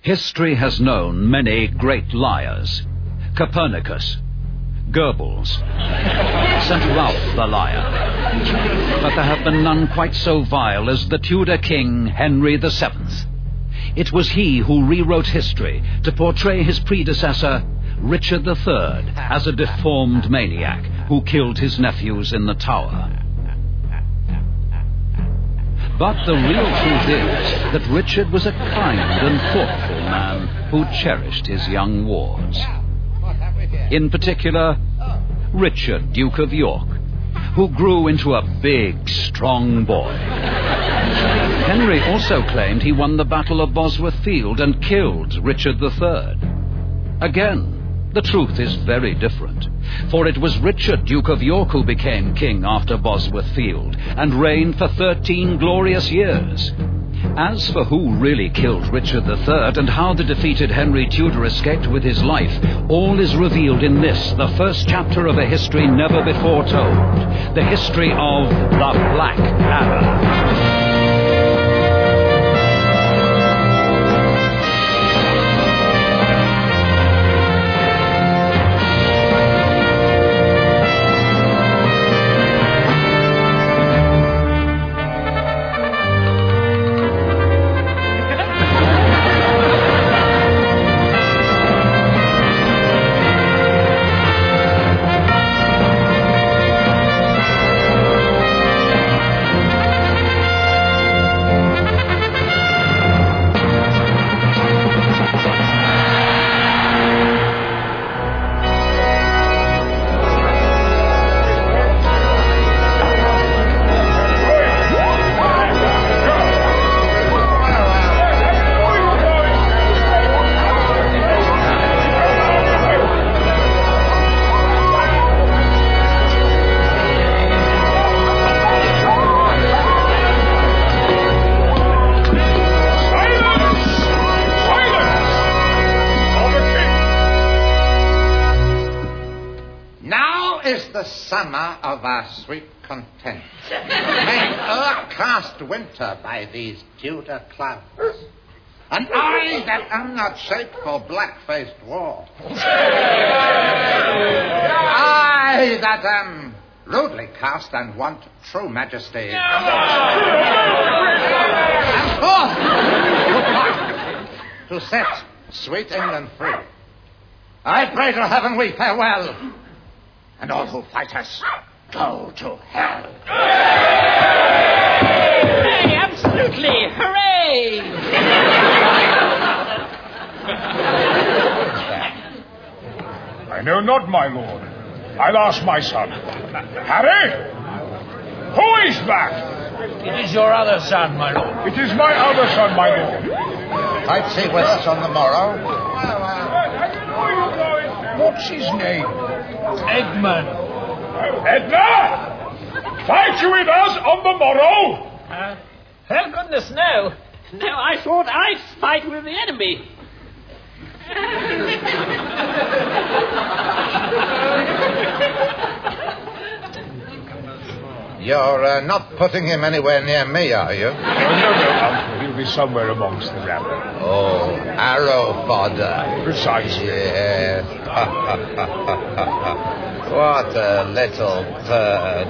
History has known many great liars. Copernicus, Goebbels, St. Ralph the Liar. But there have been none quite so vile as the Tudor king Henry VII. It was he who rewrote history to portray his predecessor, Richard III, as a deformed maniac who killed his nephews in the Tower. But the real truth is that Richard was a kind and thoughtful man who cherished his young wards. In particular, Richard, Duke of York, who grew into a big, strong boy. Henry also claimed he won the Battle of Bosworth Field and killed Richard III. Again, the truth is very different, for it was Richard, Duke of York, who became king after Bosworth Field and reigned for 13 glorious years. As for who really killed Richard III and how the defeated Henry Tudor escaped with his life, all is revealed in this, the first chapter of a history never before told, the history of the Black Adder. Summer of our sweet content, made o'ercast winter by these Tudor clouds. And I that am not shaped for black-faced war. I that am rudely cast and want true majesty. And forth to set sweet England free. I pray to heaven we farewell. And all who fight us, go to hell. Hey, absolutely! Hooray! I know not, my lord. I'll ask my son. Harry? Who is that? It is your other son, my lord. It is my other son, my lord. Fight he with us on the morrow? What's his name? Eggman. Edna! Fight you with us on the morrow? Oh, goodness, no. No, I thought I'd fight with the enemy. You're not putting him anywhere near me, are you? No, Uncle. He'll be somewhere amongst the rabble. Oh, arrow fodder. Precisely. Yes. What a little bird.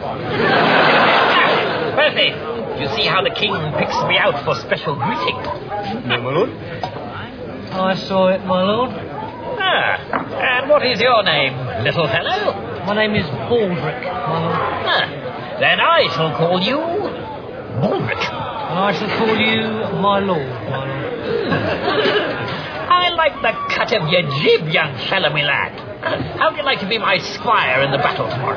Percy, you see how the king picks me out for special greeting? No, my lord. I saw it, my lord. Ah, and what is your name, little fellow? My name is Baldric, my lord. Ah, then I shall call you Baldric. And I shall call you my lord, my lord. I like the cut of your jib, young fellow, me lad. How would you like to be my squire in the battle tomorrow?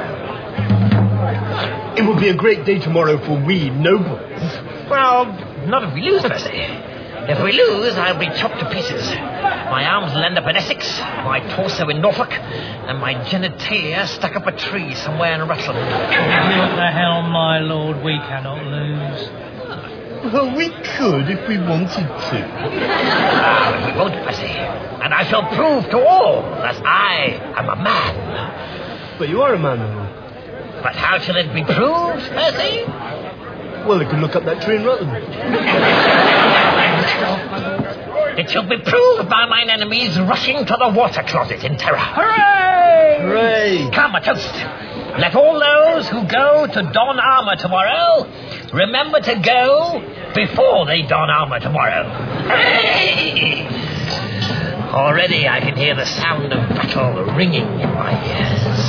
It will be a great day tomorrow for we nobles. Well, not if we lose, Percy. If we lose, I'll be chopped to pieces. My arms will end up in Essex, my torso in Norfolk, and my genitalia stuck up a tree somewhere in Rutland. What the hell, my lord, we cannot lose. Well, we could if we wanted to. But we won't, Percy. And I shall prove to all that I am a man. But you are a man, my lord. But how shall it be proved, Percy? Well, you can look up that tree in Rutland. It shall be proved by mine enemies rushing to the water closet in terror. Hooray! Hooray! Come, a toast. Let all those who go to don armor tomorrow remember to go before they don armor tomorrow. Hooray! Already I can hear the sound of battle ringing in my ears.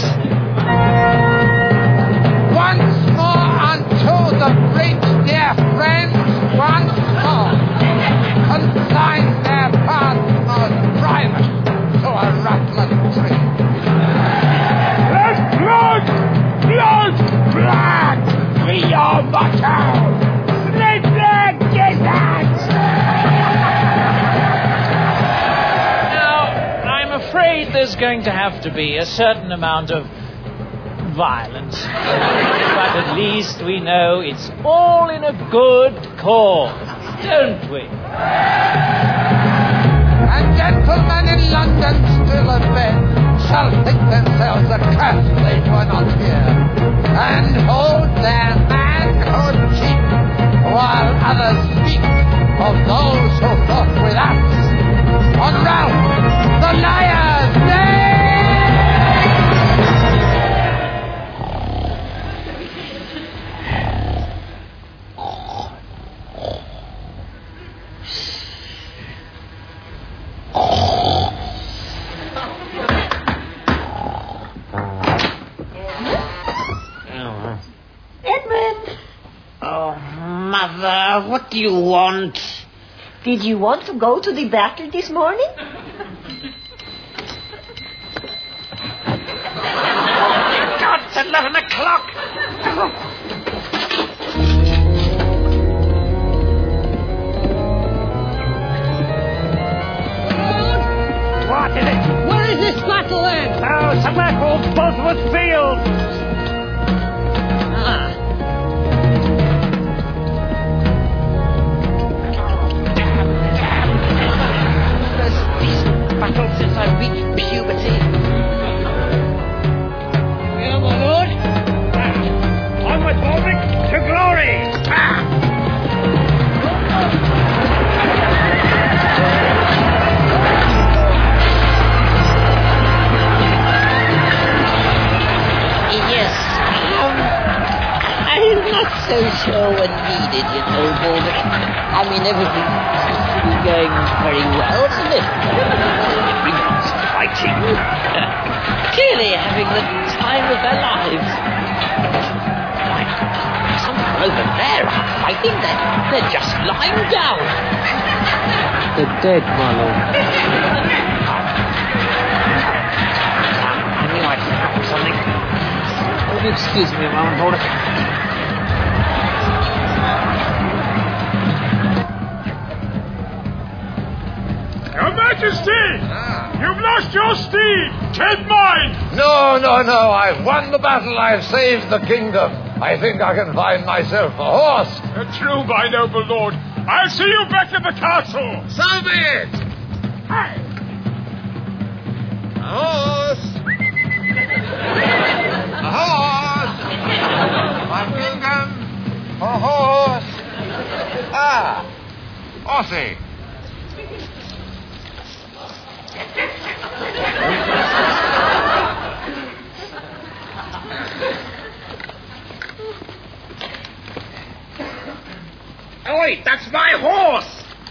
Once more unto the bridge, dear friends, once more. Consign their paths most private to a Rutland tree. Let blood! Blood! Blood! We are motto! Slit their gizzards! Now, I'm afraid there's going to have to be a certain amount of violence. But at least we know it's all in a good cause, don't we? And gentlemen in London still abed shall think themselves accursed they were not here, and hold their manhood cheap, while others speak of those who fought with us on Ralph the Liar's Day! Mother, what do you want? Did you want to go to the battle this morning? God, it's 11 o'clock. What is it? Where is this battle then? Oh, somewhere called Bosworth Field. Ah. Battle since I reached puberty. Yeah, my lord. Onward, Warwick, to glory! Yes, I'm not so sure we're needed, you know, Warwick. I mean, everything seems to be going very well, doesn't it? Everyone's fighting. Clearly having the time of their lives. Why, someone over there are fighting. They're just lying down. They're dead, my lord. I knew I'd forgotten something. Will you excuse me a moment, Warwick? Your Majesty! You've lost your steed! Take mine! No, I've won the battle, I've saved the kingdom. I think I can find myself a horse. True, my noble lord. I'll see you back at the castle! So be it! Aye. A horse! A horse! My kingdom! A horse! Ah! Horsey! Oh, wait, that's my horse!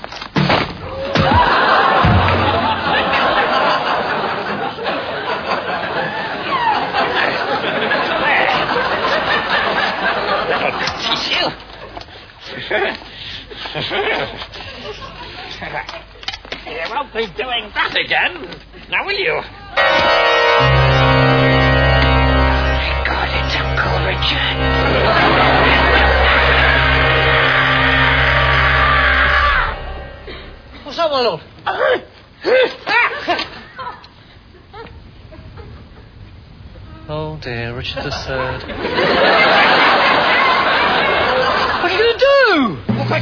That'll teach you. You won't be doing that again, now will you? I got it, Uncle Richard. What's up, my lord? Oh dear, Richard III. What are you going to do? Oh, quick!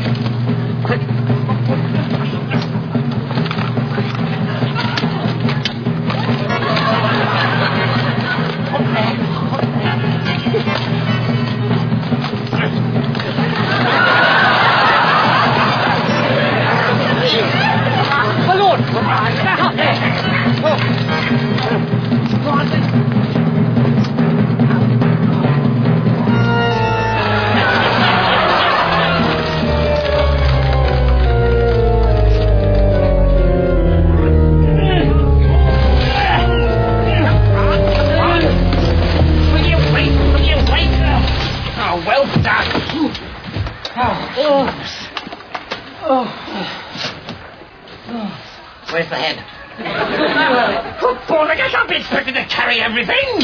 My lord! Back up there! Go on, well done. Where's the head? Good boy, I can't be expected to carry everything.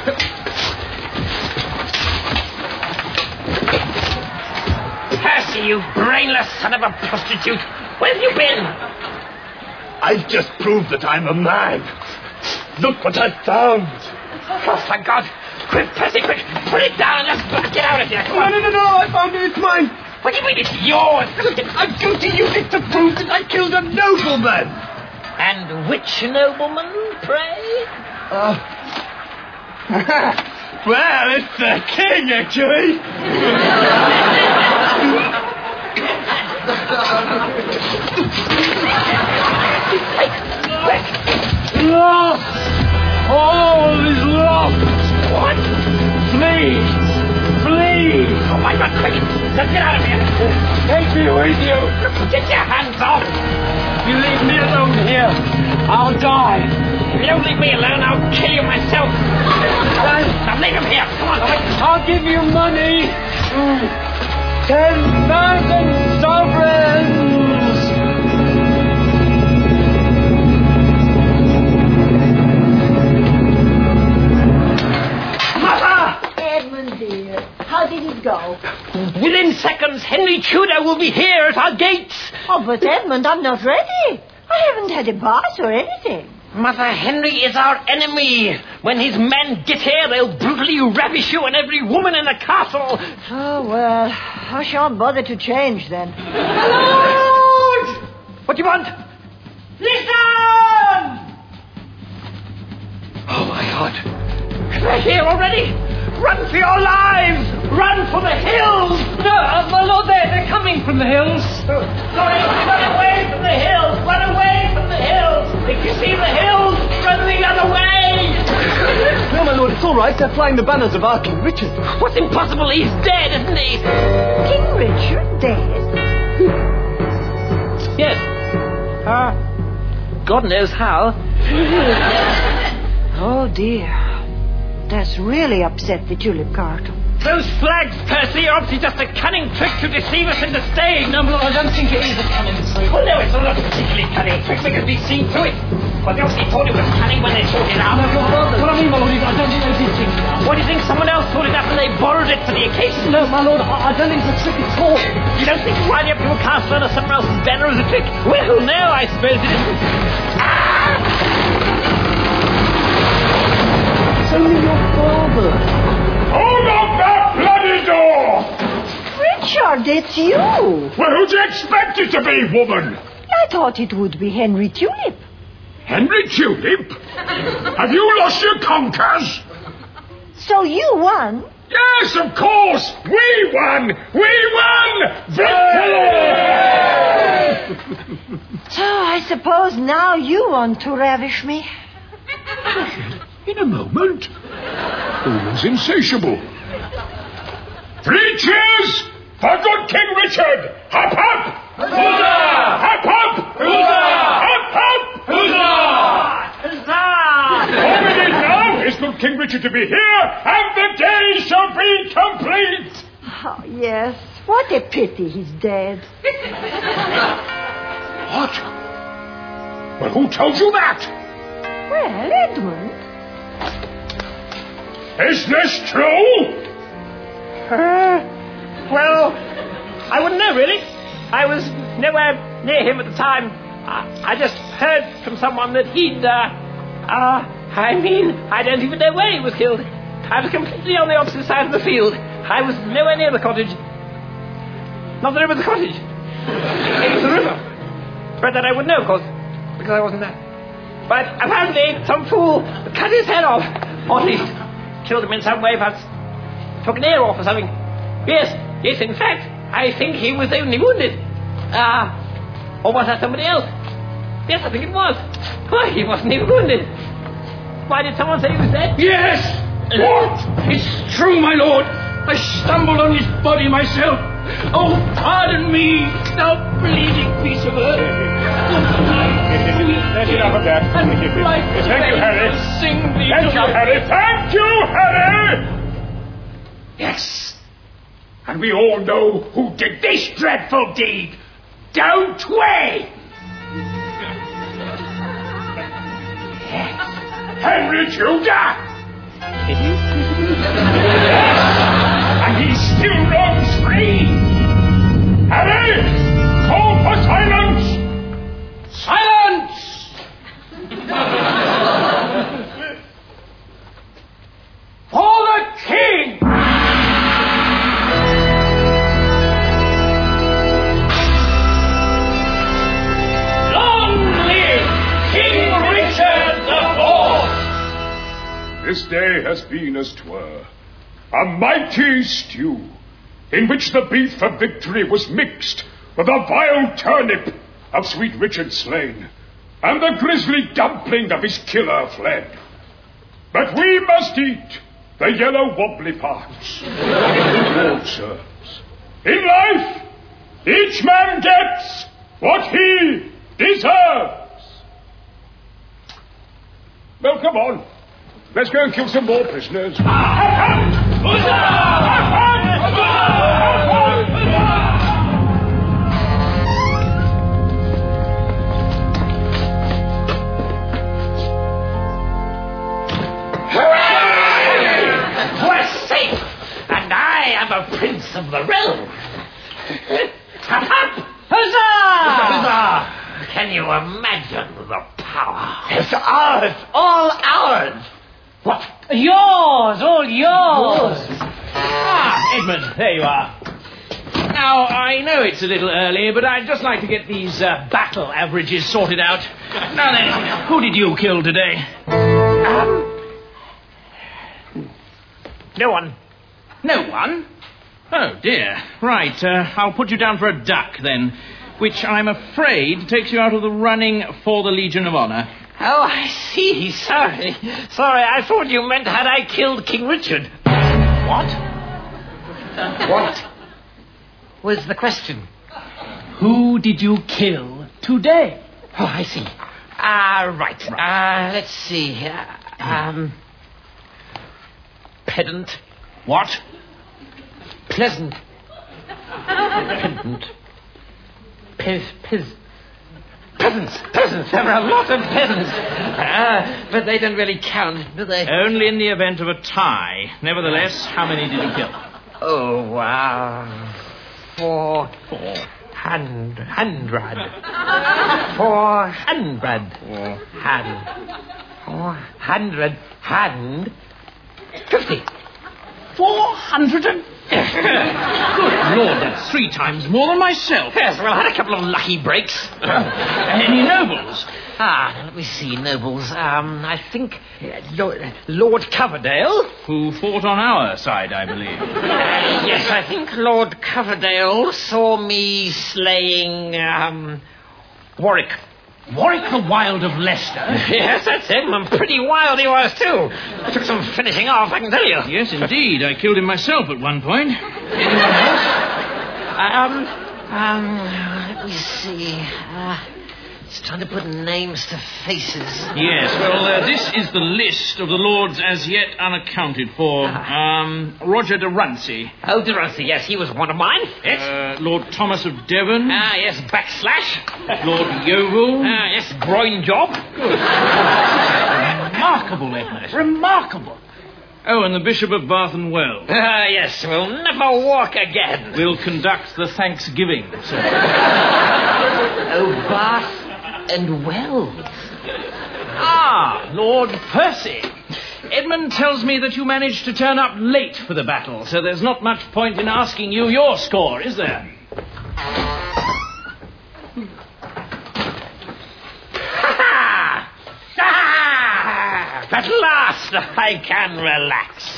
Percy, you brainless son of a prostitute. Where have you been? I've just proved that I'm a man. Look what I've found. Oh, thank God. Quick, Percy, quick. Put it down and let's get out of here. Come on. No. I found it. It's mine. What do you mean it's yours? I'm going to use it to prove that I killed a nobleman. And which nobleman, pray? Well, it's the king, actually. Lost! All is lost! What? Flee! Oh my God, quick! Let's get out of here! Take me with you! Get your hands off! If you leave me alone here, I'll die. If you don't leave me alone, I'll kill you myself. Now leave him here! Come on, boy! I'll give you money! 10,000 sovereigns! Edmund, dear, how did it go? Within seconds, Henry Tudor will be here at our gates. Oh, but Edmund, I'm not ready. I haven't had a bath or anything. Mother, Henry is our enemy. When his men get here, they'll brutally ravish you and every woman in the castle. Oh, well, I shan't bother to change then. Lord! What do you want? Listen! Oh, my God. They're here already. Run for your lives! Run for the hills! No, my lord, they're coming from the hills. Sorry, run away from the hills! Run away from the hills! If you see the hills, run the other way! No, my lord, it's all right. They're flying the banners of our King Richard. What's impossible? He's dead, isn't he? King Richard dead? Yes. God knows how. Oh, dear. That's really upset the Tulip Cart. Those flags, Percy, are obviously just a cunning trick to deceive us into staying. No, I don't think it is a cunning trick. Well, no, it's not a particularly cunning trick because we've seen through it. But they obviously thought it was cunning when they thought it out. What I mean, my lord, is I don't think they did think it out. What do you think? Someone else thought it up and they borrowed it for the occasion? No, my lord, I don't think it's a trick at all. You don't think riding up to a castle under someone else's banner is a trick? Well, no, I suppose it isn't. It's only your father. Hold up that bloody door! Richard, it's you. Well, who'd you expect it to be, woman? I thought it would be Henry Tulip. Henry Tulip? Have you lost your conkers? So you won? Yes, of course! We won! We won! Victory! So I suppose now you want to ravish me. In a moment. The woman's insatiable. 3 cheers for good King Richard! Hop, hop! Huzzah! Hop, hop! Huzzah! Hop, hop! Huzzah! All we need now is good King Richard to be here, and the day shall be complete! Oh, yes. What a pity he's dead. What? Well, who told you that? Well, Edmund. Is this true? Well, I wouldn't know, really. I was nowhere near him at the time. I just heard from someone that he'd, I don't even know where he was killed. I was completely on the opposite side of the field. I was nowhere near the cottage. Not that it was a cottage. It was the river. But that I would know, of course, because I wasn't there. But apparently some fool cut his head off, or at least killed him in some way, perhaps took an ear off or something. Yes, in fact, I think he was only wounded. Or was that somebody else? Yes, I think it was. Why, he wasn't even wounded. Why did someone say he was dead? Yes! What? It's true, my lord. I stumbled on his body myself. Oh, pardon me, thou bleeding piece of earth. That's enough of that. Thank you, Harry. Thank you, Harry. Thank you, Harry! Yes. And we all know who did this dreadful deed. Don't we? Henry Tudor! And he still roams free! Harry! Call for silence! Silence! For the king! Long live King Richard IV! This day has been as 'twere a mighty stew, in which the beef of victory was mixed with the vile turnip of sweet Richard slain, and the grisly dumpling of his killer fled. But we must eat the yellow wobbly parts. Lord serves. In life, each man gets what he deserves. Well, come on. Let's go and kill some more prisoners. We're safe, and I am a prince of the realm. Huzzah! Can you imagine the power? It's ours, all ours. What? Yours, all yours. Edmund, there you are. Now, I know it's a little early, but I'd just like to get these battle averages sorted out. Now then, who did you kill today? No one. No one? Oh, dear. Right, I'll put you down for a duck, then, which I'm afraid takes you out of the running for the Legion of Honor. Oh, I see. Sorry, I thought you meant had I killed King Richard. What? What was the question? Who did you kill today? Oh, I see. Right. Let's see. Pedant. What? Pleasant. Pedant. Peasants. There are a lot of peasants. But they don't really count, do they? Only in the event of a tie. Nevertheless, how many did you kill? Oh, wow. 400. 450. 400? Good Lord, that's 3 times more than myself. Yes, well, I had a couple of lucky breaks. Any nobles? Let me see, nobles. I think Lord Coverdale. Who fought on our side, I believe. Yes, I think Lord Coverdale saw me slaying, Warwick. Warwick the Wild of Leicester? Yes, that's him. And pretty wild he was, too. I took some finishing off, I can tell you. Yes, indeed. I killed him myself at one point. Anyone else? Let me see. It's trying to put names to faces. Yes, well, this is the list of the lords as yet unaccounted for. Roger de Runcie. Oh, de Runcie, yes, he was one of mine. Yes. Lord Thomas of Devon. Yes, Backslash. Lord Yeovil. Yes, Groin Job. Good. Remarkable, Edmund. Remarkable. Oh, and the Bishop of Bath and Wells. Yes, we'll never walk again. We'll conduct the Thanksgiving. Oh, Bath and Wells. Lord Percy. Edmund tells me that you managed to turn up late for the battle, so there's not much point in asking you your score, is there? At last I can relax.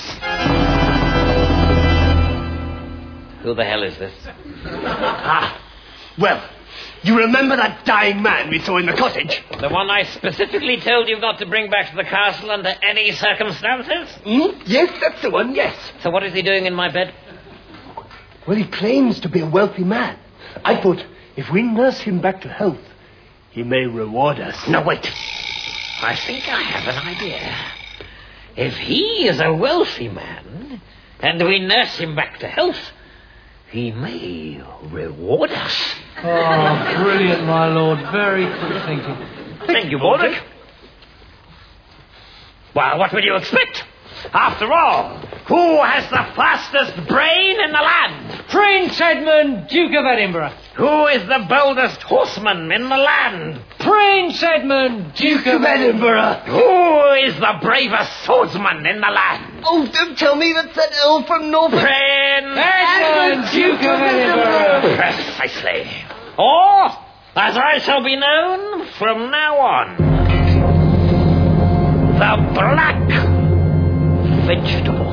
Who the hell is this? Well, you remember that dying man we saw in the cottage? The one I specifically told you not to bring back to the castle under any circumstances? Yes, that's the one, yes. So what is he doing in my bed? Well, he claims to be a wealthy man. I thought if we nurse him back to health, he may reward us. No, wait. I think I have an idea. If he is a wealthy man, and we nurse him back to health, he may reward us. Oh, brilliant, my lord. Very quick thinking. Thank you, Mordred. Well, what would you expect? After all, who has the fastest brain in the land? Prince Edmund, Duke of Edinburgh. Who is the boldest horseman in the land? Prince Edmund, Duke of Edinburgh. Who is the bravest swordsman in the land? Oh, don't tell me that's that earl from Norfolk. Prince Edmund, Duke of Edinburgh. Precisely. Or, as I shall be known from now on, the Black Vegetable.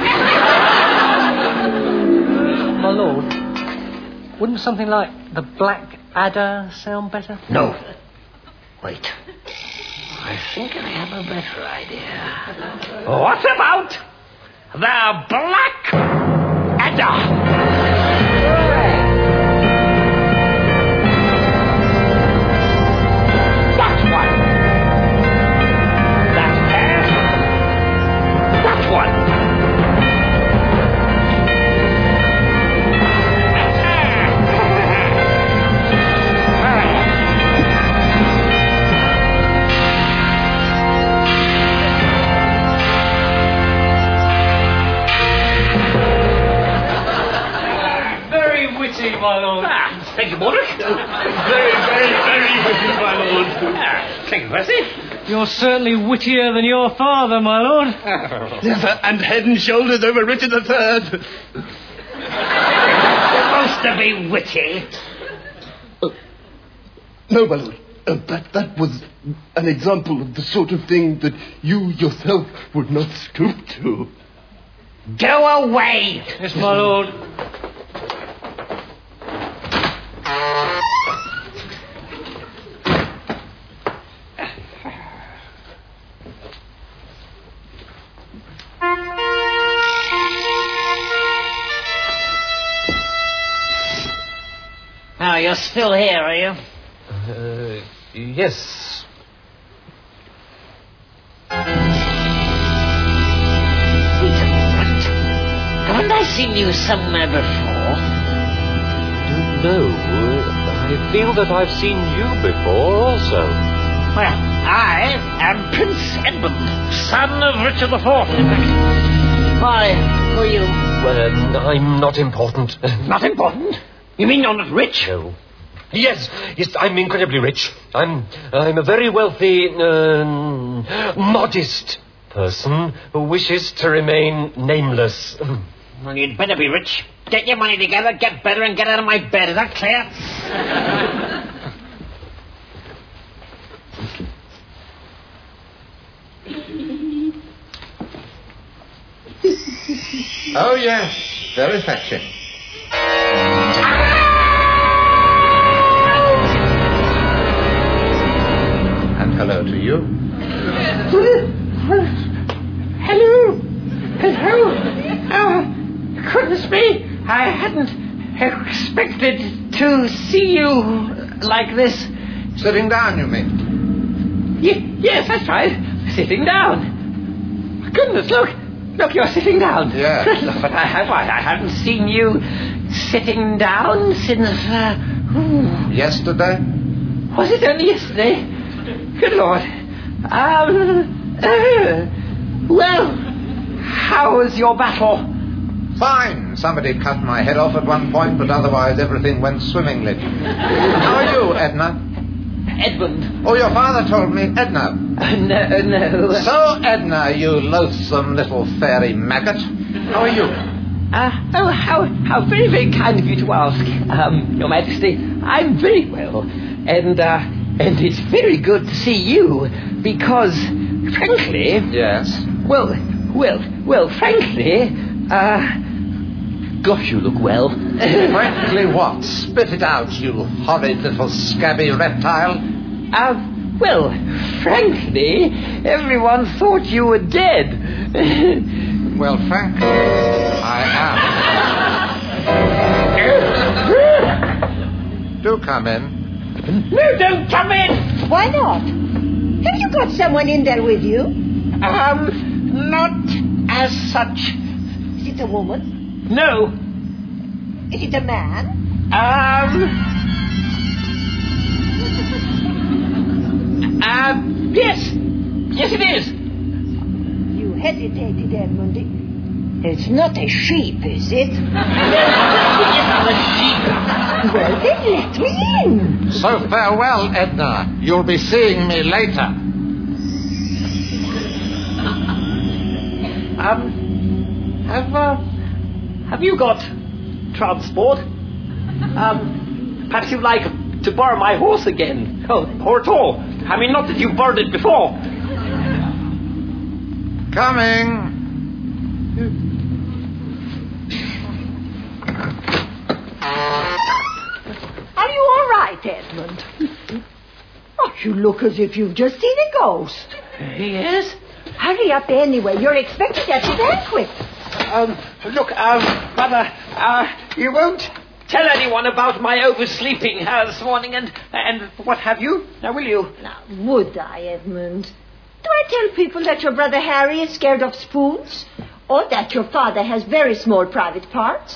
My lord, wouldn't something like the Black Adder sound better? No. Wait. I think I have a better idea. What about the Black Adder? That one. That hair. That one. My lord. Thank you, Mordred. Very, very, very witty, my lord. Thank you, Percy. You're certainly wittier than your father, my lord. Yes, and head and shoulders over Richard III. Supposed to be witty. No, my lord. That was an example of the sort of thing that you yourself would not stoop to. Go away. Yes, my lord. Now, you're still here, are you? Yes. Wait a moment. Haven't I seen you somewhere before? I don't know. I feel that I've seen you before also. Well, I am Prince Edmund, son of Richard IV. Why, who are you? Well, I'm not important. Not important? You mean you're not rich? No. Yes, I'm incredibly rich. I'm a very wealthy, modest person who wishes to remain nameless. Well, you'd better be rich. Get your money together, get better, and get out of my bed. Is that clear? Oh, yes. Very fetching. And hello to you. Hello. Oh, goodness me. I hadn't expected to see you like this. Sitting down, you mean? Yes, that's right. Sitting down. Goodness, look, you're sitting down. Yes. Good Lord, I haven't seen you sitting down since, Yesterday? Was it only yesterday? Good Lord. Well, how was your battle? Fine. Somebody cut my head off at one point, but otherwise everything went swimmingly. How are you, Edna? Edmund. Oh, your father told me Edna. No. So, Edna, you loathsome little fairy maggot. How are you? How very, very kind of you to ask, Your Majesty. I'm very well, and it's very good to see you, because, frankly... Yes? Well, frankly, gosh, you look well. Frankly, what? Spit it out, you horrid little scabby reptile. Well, frankly, everyone thought you were dead. Well, frankly, I am. Do come in. No, don't come in! Why not? Have you got someone in there with you? Not as such. Is it a woman? No. Is it a man? Yes. Yes, it is. You hesitated, Edmundy. It's not a sheep, is it? It's not a sheep. Well, then let me in. So farewell, Edna. You'll be seeing me later. Have you got transport? Perhaps you'd like to borrow my horse again. Oh, or at all. I mean, not that you've borrowed it before. Coming. Are you all right, Edmund? Oh, you look as if you've just seen a ghost. Yes? Hurry up anyway. You're expected at the banquet. Look, Mother, you won't tell anyone about my oversleeping this morning and what have you? Now, will you? Now, would I, Edmund? Do I tell people that your brother Harry is scared of spoons? Or that your father has very small private parts?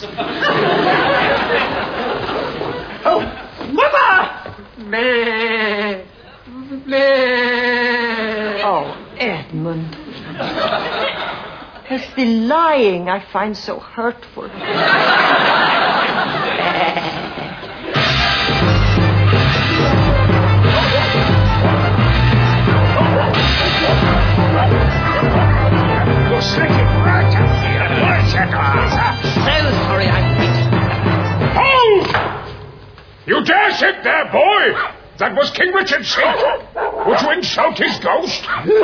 Oh, Mother! Bleh. Bleh. Oh, Edmund. It's the lying I find so hurtful. You're slipping right up here. So sorry I'm late. Hold! You dare sit there, boy? That was King Richard's seat. Would you insult his ghost?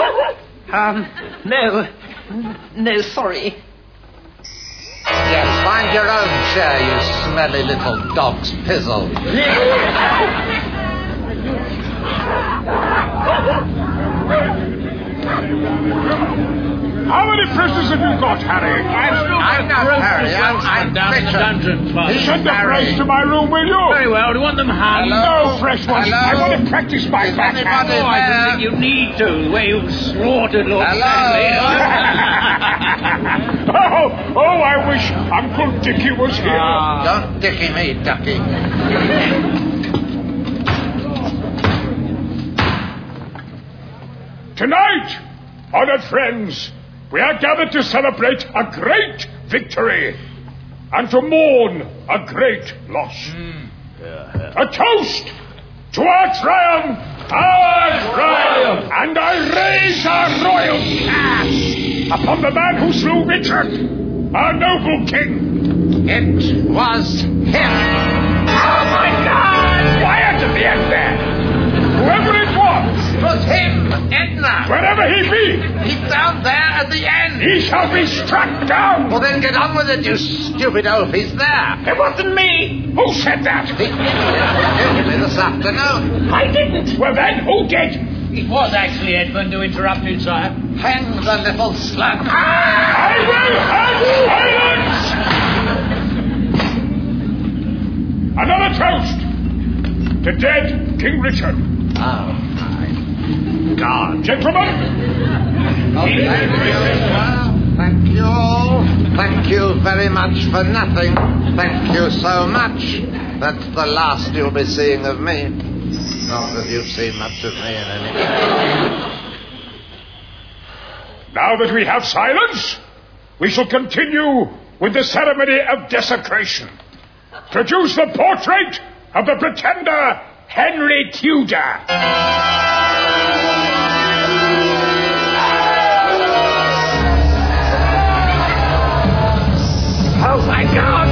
No, sorry. Yes, find your own chair, you smelly little dog's pizzle. How many prisoners have you got, Harry? I'm not Harry. I'm down in the dungeon, Father. Send the fresh to my room, will you? Very well. Do you want them hung? No fresh ones. Hello? I want to practice my backhand. Oh, I don't think you need to. The way you've slaughtered Lord Stanley. Oh, I wish Uncle Dickie was here. Don't dicky me, ducky. Tonight, honored friends, we are gathered to celebrate a great victory and to mourn a great loss. A toast to our triumph! Our triumph! And I raise our royal glass upon the man who slew Richard, our noble king. It was him. Oh, my God! Quiet at the end there! Whoever it was, It was him, Edna. wherever he be, He's down there at the end. he shall be struck down! Well, then get on with it, you stupid oaf. He's there. It wasn't me! Who said that? He did me this afternoon. I didn't! Well, then, who did? It was actually Edmund who interrupted, sire. Hang the little slug. I will have silence! Another toast to dead King Richard. Oh, my God. Gentlemen, Thank you all. Thank you very much for nothing. Thank you so much. That's the last you'll be seeing of me. Not that you've seen much of me in any... now that we have silence, we shall continue with the ceremony of desecration. Produce the portrait of the pretender Henry Tudor. Oh, my God!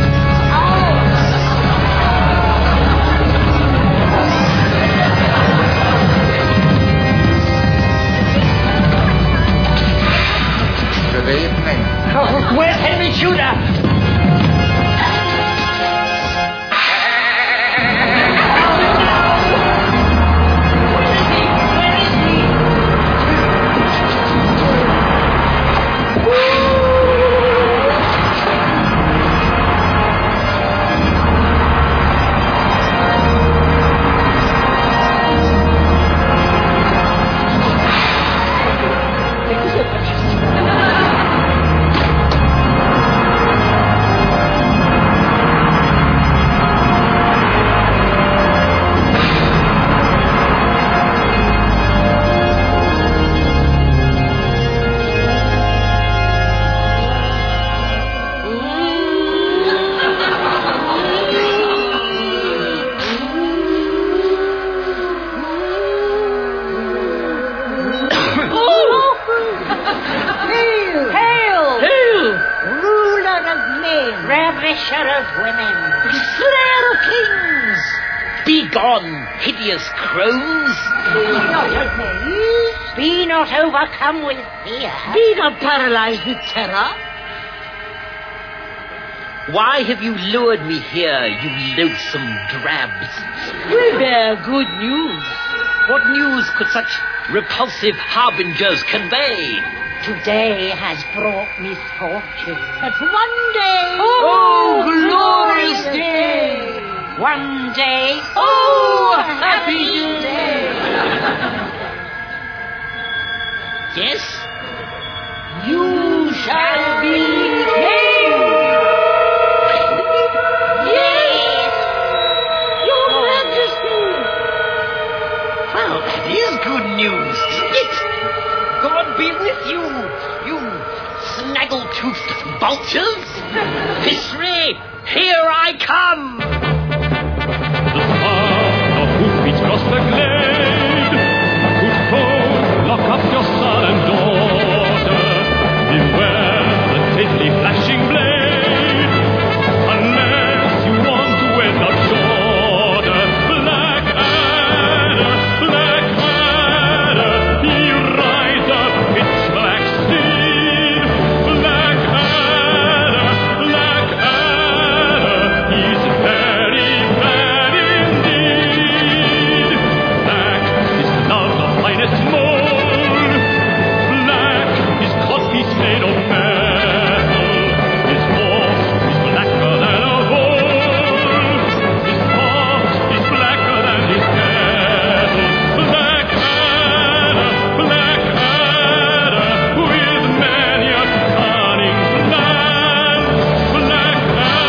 Good evening. Oh, where's Henry Tudor? Ravisher of women. Slayer of kings. Begone, hideous crones. Be not overcome with fear. Be not paralyzed with terror. Why have you lured me here, you loathsome drabs? We bear good news. What news could such repulsive harbingers convey? Today has brought misfortune. But one day... Oh, glorious day! One day... Oh, happy day! Yes? You shall be king! Yes! Your Majesty! Well, that is good news, isn't it? God be with you, you snaggle-toothed vultures! Fisri, here I come! The sound of hoofbeats cross the glade. Good folk, lock up your son and daughter. Beware the deadly flashing blade. Unless you want to end up shorter. Black Adder, he rides a pitch black steed. Black Adder, he's very bad indeed. Black is not the finest mold. Black is codpiece made of metal. His horse is blacker than a hole. His heart is blacker than his kettle. Black Adder, with many a cunning plan. Black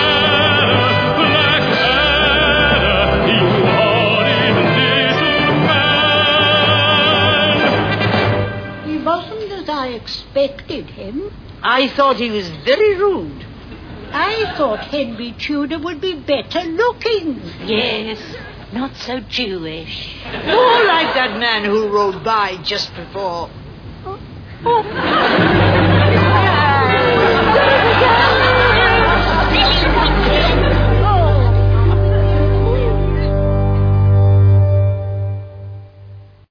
Adder, you horrid little man. He wasn't as I expected him. I thought he was very rude. I thought Henry Tudor would be better looking. Yes, not so Jewish. More like that man who rode by just before. Oh,